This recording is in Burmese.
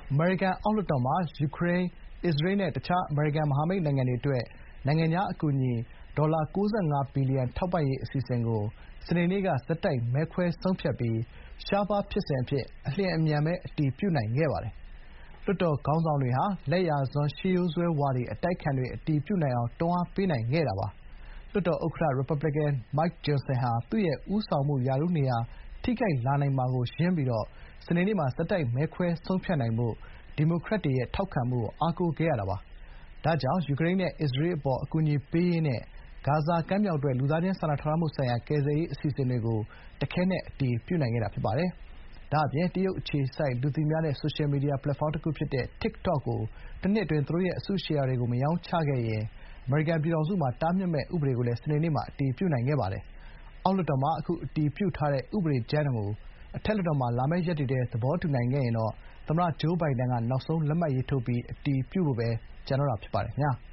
အမေရိကန်အောက်လွှတ်တော်မှာ ယူကရိန်း၊ အစ္စရေးနဲ့ တခြားအမေရိကန်မဟာမိတ်နိုင်ငံတွေအတွက် နိုင်ငံခြားအကူအညီဒေါ်လာ$95 ဘီလီယံထောက်ပံ့ရေးအစီအစဉ်ကို စနေနေ့က ဆက်တိုက်မဲခွဲဆုံးဖြတ်ပြီး ရှားပါးဖြစ်စဉ်အဖြစ် အလျင်အမြန်ပဲ အတည်ပြုနိုင်ခဲ့ပါတယ်။ လွှတ်တော်ခေါင်းဆောင်တွေဟာ လက်ယာစွန်း ရှေးရိုးစွဲဝါဒီအတိုက်အခံတွေ အတည်ပြုနိုင်အောင် တွန်းအားပေးနိုင်ခဲ့တာပါ။ လွှတ်တော်ဥက္ကဋ္ဌ ရီပတ်ဘလီကန် Mike Johnson ဟာ သူ့ရဲ့ဦးဆောင်မှုရာထူးနေရာ ထိခိုက်လာနိုင်မှာကို ရင်းပြီး စနေနေ့မှာ ဆက်တိုက်မဲခွဲဆုံးဖြတ်နိုင်ဖို့ ဒီမိုကရက်တွေရဲ့ထောက်ခံမှုကို အားကိုးခဲ့ရတာပါ။ ဒါကြောင့် ယူကရိန်းနဲ့အစ္စရေးအပေါ် အကူအညီပေးရေးနဲ့ ဂါဇာကမ်းမြောင်အတွက် လူသားချင်းစာနာထောက်ထားမှုဆိုင်ရာ ကယ်ဆယ်ရေးအစီအစဉ်တွေကို တခဲနက် အတည်ပြုနိုင်ခဲ့တာပါ။ ဒါ့အပြင် တရုတ်အခြေစိုက် လူသိများတဲ့ ဆိုရှယ်မီဒီယာပလက်ဖောင်းတခုဖြစ်တဲ့ TikTok ကို တနှစ်အတွင်း သူတို့ရဲ့အစုရှယ်ယာတွေကို မရောင်းချခဲ့ရင် အမေရိကန်ပြည်ထောင်စုမှာ တားမြစ်မယ့်ဥပဒေကိုလည်း စနေနေ့မှာ အတည်ပြုနိုင်ခဲ့ပါတယ်။ အောက်လွှတ်တော်မှာ အခုအတည်ပြုထားတဲ့ ဥပဒေကြမ်းကို အထက်လွှတ်တော်မှာ လာမယ့်ရက်တွေထဲ သဘောတူနိုင်ခဲ့ရင်တော့ သမ္မတဂျိုးဘိုင်ဒန်က နောက်ဆုံးလက်မှတ်ရေးထိုးပြီး အတည်ပြုဖို့ပဲ ကျန်တော့တာဖြစ်ပါတယ်။